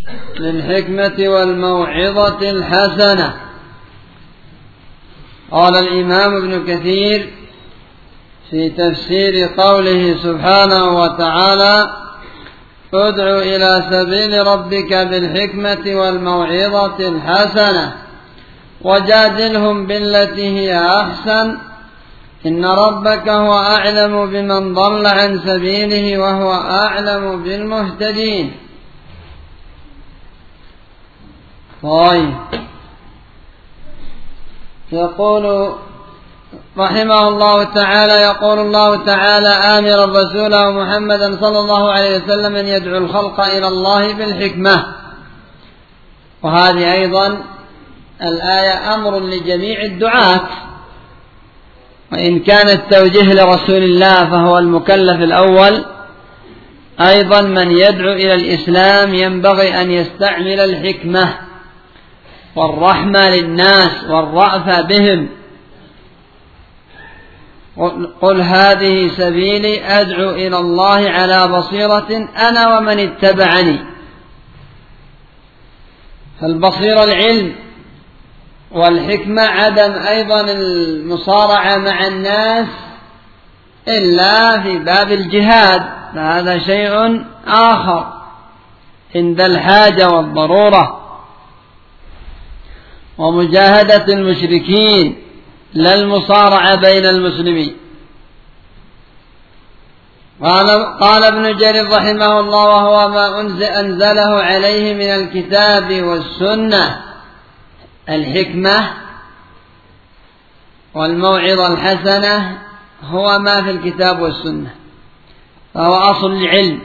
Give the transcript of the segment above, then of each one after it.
للحكمة والموعظة الحسنة. قال الإمام ابن كثير في تفسير قوله سبحانه وتعالى: ادع إلى سبيل ربك بالحكمة والموعظة الحسنة وجادلهم بالتي هي أحسن إن ربك هو أعلم بمن ضل عن سبيله وهو أعلم بالمهتدين. طيب، يقول رحمه الله تعالى: يقول الله تعالى آمرا رسوله محمدا صلى الله عليه وسلم أن يدعو الخلق إلى الله بالحكمة. وهذه أيضا الآية أمر لجميع الدعاة، وإن كان التوجيه لرسول الله فهو المكلف الأول، أيضا من يدعو إلى الإسلام ينبغي أن يستعمل الحكمة والرحمة للناس والرأفة بهم. قل هذه سبيلي أدعو إلى الله على بصيرة أنا ومن اتبعني. فالبصيرة العلم، والحكمة عدم أيضا المصارعة مع الناس إلا في باب الجهاد، فهذا شيء آخر عند الحاجة والضرورة، ومجاهدة المشركين لا المصارعة بين المسلمين. قال ابن جرير رحمه الله: وهو ما أنزله عليه من الكتاب والسنة. الحكمة والموعظة الحسنة هو ما في الكتاب والسنة، فهو أصل العلم.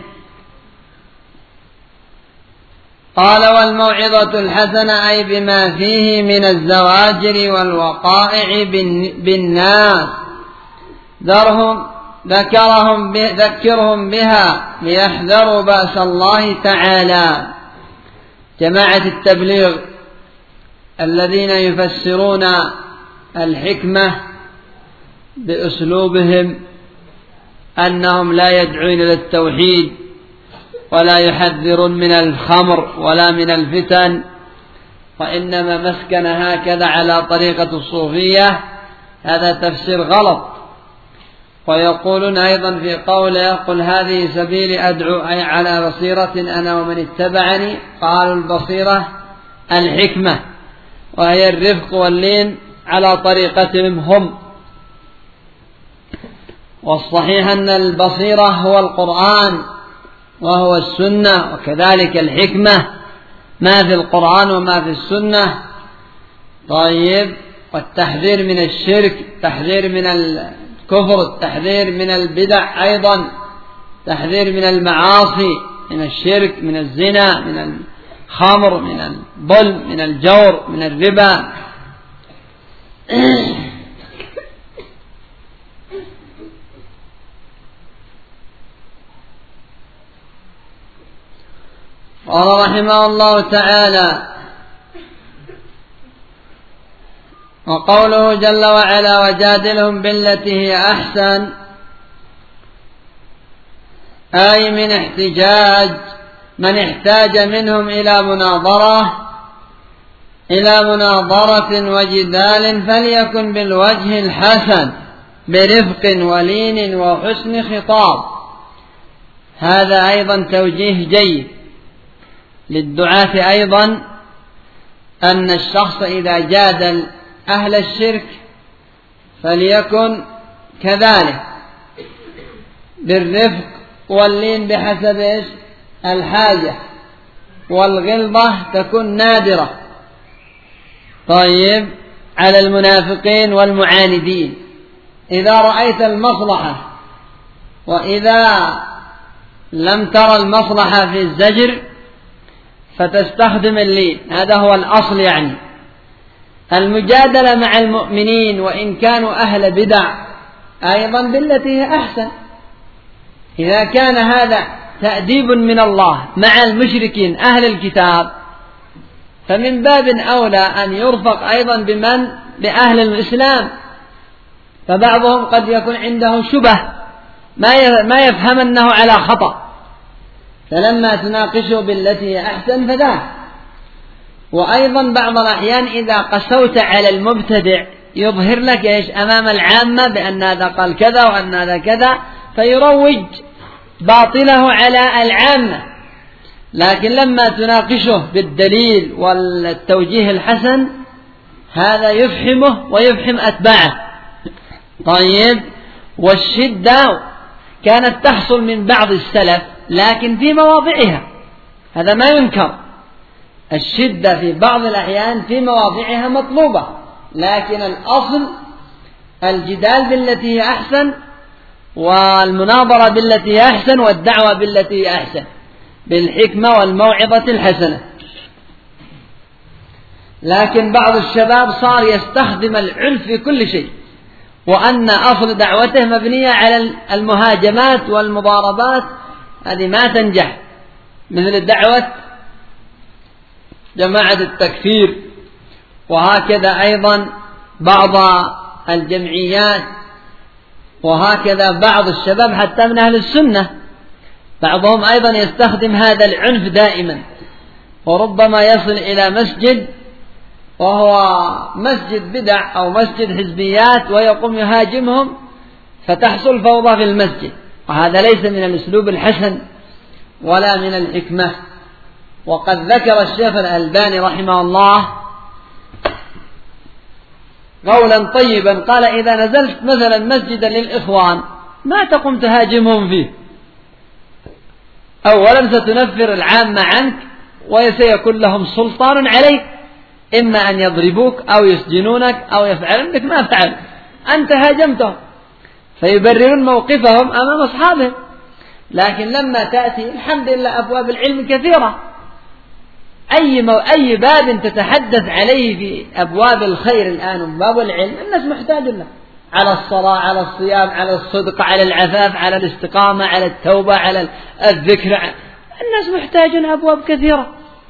قال: والموعظة الحسنة أي بما فيه من الزواجر والوقائع بالناس، ذكرهم بها ليحذروا بأس الله تعالى. جماعة التبليغ الذين يفسرون الحكمة بأسلوبهم أنهم لا يدعون إلى التوحيد ولا يحذرون من الخمر ولا من الفتن، وإنما مسكن هكذا على طريقة الصوفية، هذا تفسير غلط. ويقولون أيضا في قوله: قل هذه سبيلي أدعو أي على بصيرة أنا ومن اتبعني. قالوا البصيرة الحكمة، وهي الرفق واللين على طريقتهم هم. والصحيح أن البصيرة هو القرآن وهو السنة، وكذلك الحكمة ما في القرآن وما في السنة. طيب، والتحذير من الشرك، التحذير من الكفر، التحذير من البدع، أيضا تحذير من المعاصي، من الشرك، من الزنا، من الخمر، من الظلم، من الجور، من الربا. قال رحمه الله تعالى: وقوله جل وعلا: وجادلهم بالتي هي أحسن، أي من احتاج منهم إلى مناظرة وجدال فليكن بالوجه الحسن برفق ولين وحسن خطاب. هذا أيضا توجيه جيد للدعاة أيضا، أن الشخص إذا جادل أهل الشرك فليكن كذلك بالرفق واللين بحسب الحاجة، والغلظة تكون نادرة. طيب، على المنافقين والمعاندين إذا رأيت المصلحة، وإذا لم ترى المصلحة في الزجر فتستخدم اللين، هذا هو الأصل. يعني المجادلة مع المؤمنين وإن كانوا أهل بدع أيضا بالتي هي أحسن. إذا كان هذا تأديب من الله مع المشركين أهل الكتاب، فمن باب أولى أن يرفق أيضا بأهل الإسلام. فبعضهم قد يكون عنده شبه ما يفهم أنه على خطأ، فلما تناقشه بالتي هي أحسن فذاك. وأيضا بعض الأحيان إذا قسوت على المبتدع يظهر لك إيش أمام العامة بأن هذا قال كذا وأن هذا كذا، فيروج باطله على العامة. لكن لما تناقشه بالدليل والتوجيه الحسن هذا يفهمه ويفهم أتباعه. طيب، والشدة كانت تحصل من بعض السلف لكن في مواضعها، هذا ما ينكر. الشدة في بعض الأحيان في مواضعها مطلوبة، لكن الأصل الجدال بالتي هي أحسن، والمناظرة بالتي هي أحسن، والدعوة بالتي هي أحسن، بالحكمة والموعظة الحسنة. لكن بعض الشباب صار يستخدم العنف في كل شيء، وأن أصل دعوته مبنية على المهاجمات والمضاربات، هذه ما تنجح، مثل دعوة جماعة التكفير، وهكذا أيضا بعض الجمعيات، وهكذا بعض الشباب حتى من أهل السنة بعضهم أيضا يستخدم هذا العنف دائما، وربما يصل إلى مسجد وهو مسجد بدع أو مسجد حزبيات ويقوم يهاجمهم فتحصل فوضى في المسجد، وهذا ليس من الأسلوب الحسن ولا من الحكمة. وقد ذكر الشيخ الألباني رحمه الله قولا طيبا، قال: إذا نزلت مثلا مسجدا للإخوان ما تقوم تهاجمهم فيه، أولا ستنفر العامة عنك وسيكون لهم سلطان عليك، إما أن يضربوك أو يسجنونك أو يفعلون بك ما فعل، أنت هاجمتهم، فيبررون موقفهم أمام أصحابهم. لكن لما تأتي الحمد لله أبواب العلم كثيرة، أي باب تتحدث عليه في أبواب الخير الآن وباب العلم الناس محتاج له، على الصلاة، على الصيام، على الصدق، على العفاف، على الاستقامة، على التوبة، على الذكر، الناس محتاجون أبواب كثيرة.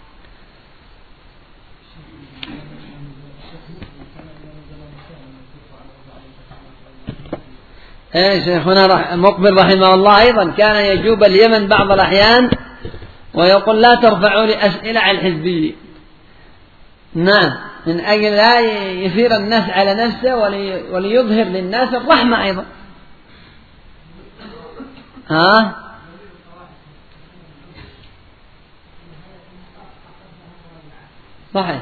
شيخنا مقبل رحمه الله أيضا كان يجوب اليمن بعض الأحيان ويقول: لا ترفعوا لي أسئلة عن الحزبيين. نعم، من أجل لا يثير الناس على نفسه وليظهر للناس الرحمة أيضا. صحيح.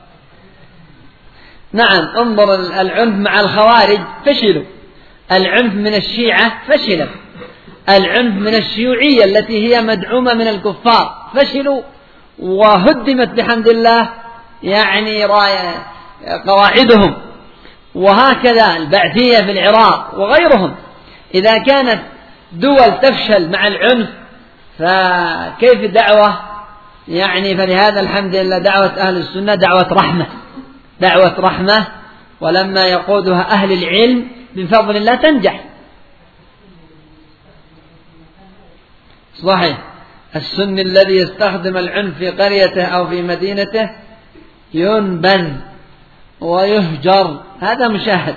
نعم، انظر العنف مع الخوارج فشلوا، العنف من الشيعة فشلوا، العنف من الشيوعية التي هي مدعومة من الكفار فشلوا، وهدمت بحمد الله يعني قواعدهم. وهكذا البعثية في العراق وغيرهم. إذا كانت دول تفشل مع العنف فكيف دعوة؟ يعني فلهذا الحمد لله دعوة أهل السنة دعوة رحمة، ولما يقودها أهل العلم بفضل الله تنجح. صحيح، السني الذي يستخدم العنف في قريته أو في مدينته ينبذ ويهجر، هذا مشاهد.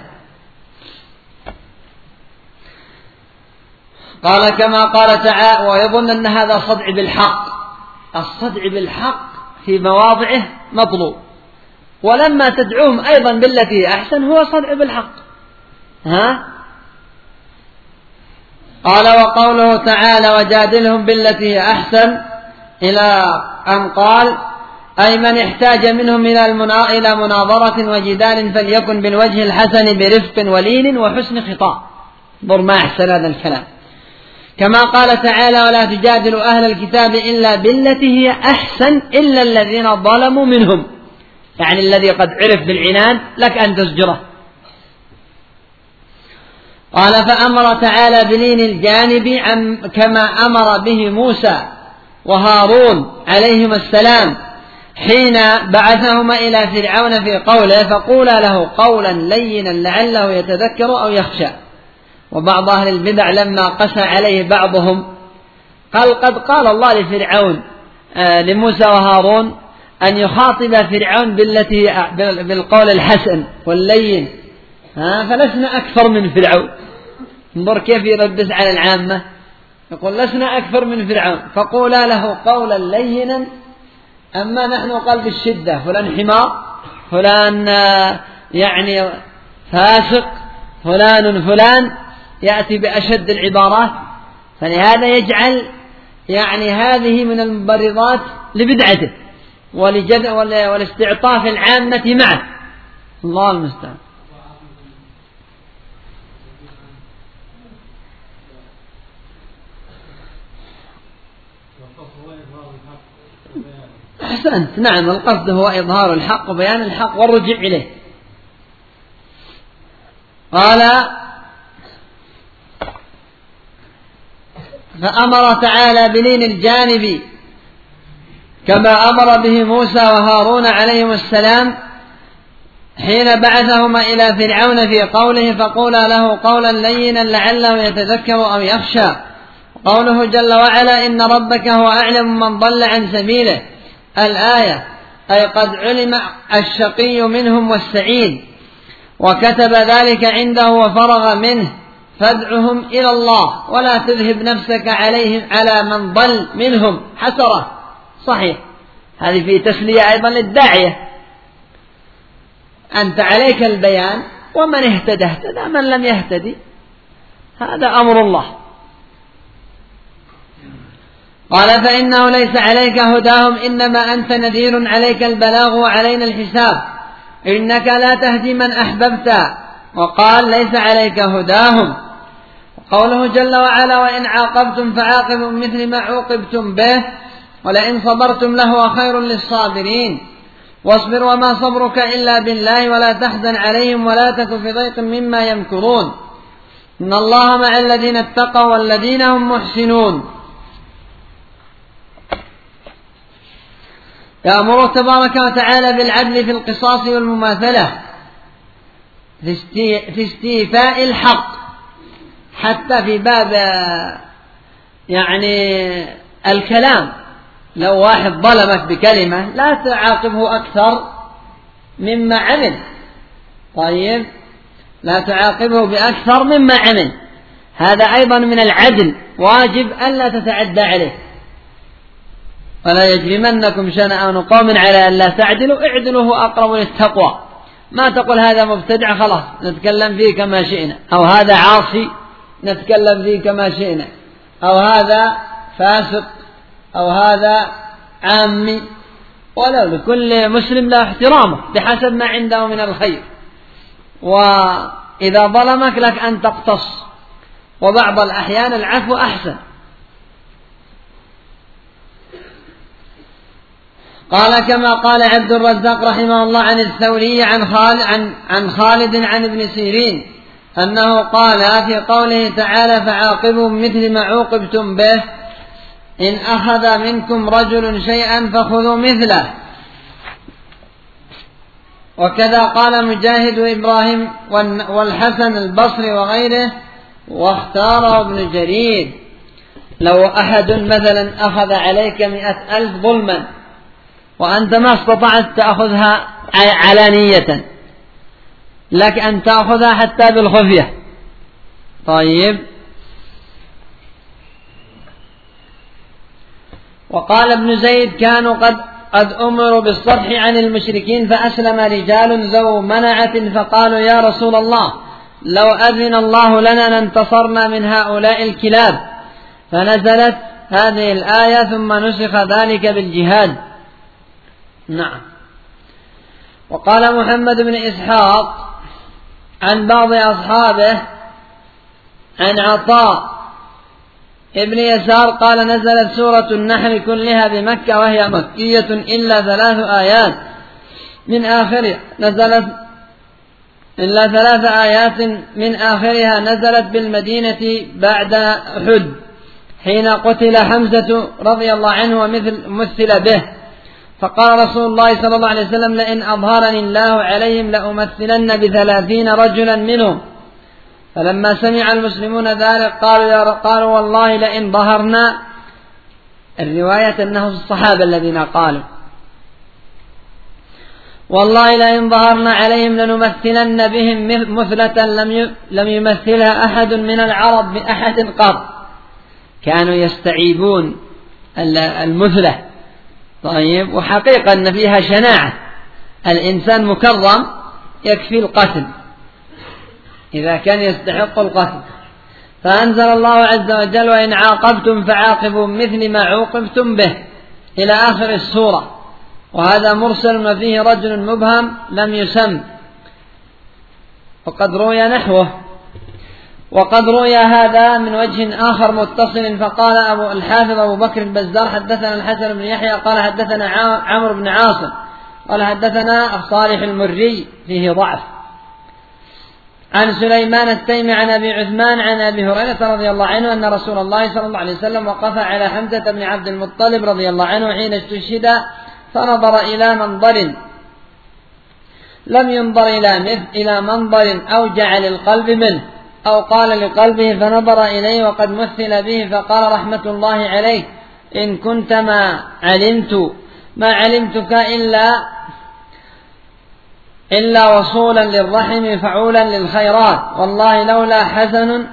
قال كما قال تعالى: ويظن أن هذا صدع بالحق. الصدع بالحق في مواضعه مطلوب، ولما تدعوهم أيضا بالتي أحسن هو صدع بالحق. قال: وقوله تعالى: وجادلهم بالتي أحسن، إلى أن قال: أي من احتاج منهم إلى مناظرة وجدال فليكن بالوجه الحسن برفق ولين وحسن خطاب. انظر ما أحسن هذا الكلام. كما قال تعالى: ولا تجادلوا أهل الكتاب إلا بالتي هي أحسن إلا الذين ظلموا منهم، يعني الذي قد عرف بالعناد لك أن تزجره. قال: فأمر تعالى بلين الجانب كما أمر به موسى وهارون عليهما السلام حين بعثهما إلى فرعون في قوله: فقولا له قولا لينا لعله يتذكر أو يخشى. وبعض أهل البدع لما قسى عليه بعضهم قد قال الله لفرعون لموسى وهارون أن يخاطب فرعون بالقول الحسن واللين، فلسنا أكثر من فرعون. انظر كيف يلبس على العامة. يقول لسنا أكثر من فرعون، فقولا له قولا لينا. أما نحن قال بالشدة فلان حمار، فلان يعني فاسق، فلان يأتي بأشد العبارات. فلهذا يجعل يعني هذه من المبررات لبدعته والاستعطاف العامة معه. الله المستعان. أحسنت، نعم، القصد هو إظهار الحق وبيان الحق والرجوع إليه. قال: فأمر تعالى بلين الجانب كما أمر به موسى وهارون عليهم السلام حين بعثهما إلى فرعون في قوله: فقولا له قولا لينا لعله يتذكر أو يخشى. قوله جل وعلا: إن ربك هو أعلم من ضل عن سبيله. الآية، أي قد علم الشقي منهم والسعيد، وكتب ذلك عنده وفرغ منه، فادعهم إلى الله ولا تذهب نفسك عليهم على من ضل منهم حسرة. صحيح، هذه في تسلية أيضا للداعية. أنت عليك البيان، ومن اهتدى اهتدى، من لم يهتدي هذا أمر الله. قال: فإنه ليس عليك هداهم إنما أنت نذير، عليك البلاغ وعلينا الحساب، إنك لا تهدي من أحببت. وقال: ليس عليك هداهم. قوله جل وعلا: وإن عاقبتم فعاقبوا مثل ما عوقبتم به ولئن صبرتم لهو خير للصابرين. واصبر وما صبرك إلا بالله ولا تحزن عليهم ولا تك في ضيق مما يمكرون، إن الله مع الذين اتقوا والذين هم محسنون. يأمر تبارك وتعالى بالعدل في القصاص والمماثلة في استيفاء الحق، حتى في باب يعني الكلام. لو واحد ظلمك بكلمة لا تعاقبه أكثر مما عمل. طيب، لا تعاقبه بأكثر مما عمل، هذا أيضا من العدل، واجب ألا تتعدى عليه. ولا يجرمنكم شنآن قوم على ألا تعدلوا اعدلوا هو أقرب للتقوى. ما تقول هذا مبتدع خلاص نتكلم فيه كما شئنا، أو هذا عاصي نتكلم فيه كما شئنا، أو هذا فاسق، أو هذا عامي. ولو لكل مسلم له احترامه بحسب ما عنده من الخير. وإذا ظلمك لك أن تقتص، وبعض الأحيان العفو أحسن. قال: كما قال عبد الرزاق رحمه الله عن الثوري عن خالد عن ابن سيرين أنه قال في قوله تعالى: فعاقبوا مثل ما عوقبتم به، إن أخذ منكم رجل شيئا فخذوا مثله. وكذا قال مجاهد وإبراهيم والحسن البصري وغيره، واختاره ابن جرير: لو أحد مثلا أخذ عليك 100,000 ظلما وأنت ما استطعت تأخذها علانية، لك أن تأخذها حتى بالخفية. طيب. وقال ابن زيد: كانوا قد أمروا بالصفح عن المشركين فأسلم رجال ذو منعة فقالوا: يا رسول الله، لو أذن الله لنا لانتصرنا من هؤلاء الكلاب. فنزلت هذه الآية ثم نسخ ذلك بالجهاد. نعم. وقال محمد بن إسحاق عن بعض أصحابه عن عطاء ابن يسار قال: نزلت سورة النحل كلها بمكة وهي مكية إلا 3 آيات من آخرها من آخرها نزلت بالمدينة بعد أحد حين قتل حمزة رضي الله عنه ومثل به، فقال رسول الله صلى الله عليه وسلم: لئن أظهرني الله عليهم لأمثلن ب30 رجلا منهم. فلما سمع المسلمون ذلك قالوا والله لئن ظهرنا، الرواية أنه الصحابة الذين قالوا: والله لئن ظهرنا عليهم لنمثلن بهم مثلة لم يمثلها أحد من العرب بأحد قط، كانوا يستعيبون المثلة. طيب، وحقيقة أن فيها شناعة، الإنسان مكرم يكفي القتل إذا كان يستحق القتل. فأنزل الله عز وجل: وإن عاقبتم فعاقبوا مثل ما عوقبتم به، إلى آخر السورة. وهذا مرسل وفيه رجل مبهم لم يسم، وقد روي نحوه. وقد روي هذا من وجه آخر متصل، فقال الحافظ أبو بكر البزار: حدثنا الحسن بن يحيى قال حدثنا عمرو بن عاصم قال حدثنا صالح المري، فيه ضعف. عن سليمان التيمي عن أبي عثمان عن أبي هريرة رضي الله عنه أن رسول الله صلى الله عليه وسلم وقف على حمزة بن عبد المطلب رضي الله عنه حين استشهد، فنظر إلى منظر لم ينظر إلى منظر أوجع للقلب منه، أو قال لقلبه فنظر إليه وقد مثل به، فقال: رحمة الله عليك، إن كنت ما علمتك إلا وصولا للرحم فعولا للخيرات، والله لولا حزن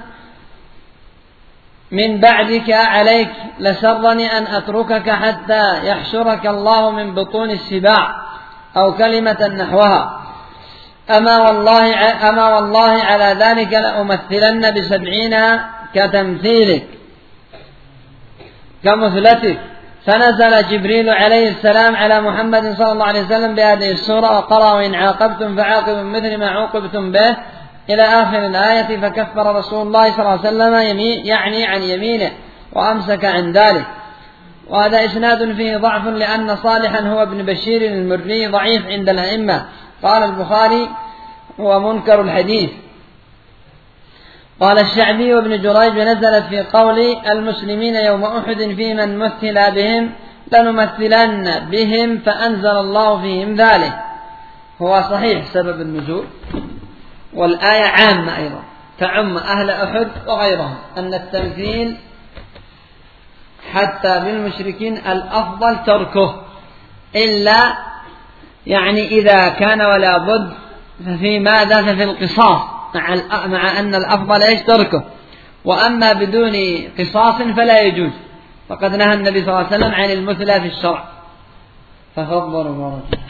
من بعدك عليك لسرني أن أتركك حتى يحشرك الله من بطون السباع، أو كلمة نحوها. أما والله على ذلك لأمثلن ب70 كتمثيلك كمثلتك. فنزل جبريل عليه السلام على محمد صلى الله عليه وسلم بهذه السورة وقرأ: وإن عاقبتم فعاقبوا مثل ما عوقبتم به، إلى آخر الآية. فكفر رسول الله صلى الله عليه وسلم يعني عن يمينه وأمسك عن ذلك. وهذا إسناد فيه ضعف، لأن صالحا هو ابن بشير المري ضعيف عند الأئمة. قال البخاري: هو منكر الحديث. قال الشعبي وابن جريج: نزلت في قول المسلمين يوم أحد في من مثل بهم لنمثلن بهم، فأنزل الله فيهم ذلك. هو صحيح سبب النزول، والآية عامة أيضا تعم أهل أحد وغيرهم، أن التمثيل حتى بالمشركين الأفضل تركه، إلا يعني إذا كان ولا بد، ففي ماذا؟ ففي القصاص، مع أن الأفضل تركه. وأما بدون قصاص فلا يجوز، فقد نهى النبي صلى الله عليه وسلم عن المثلى في الشرع. ففضل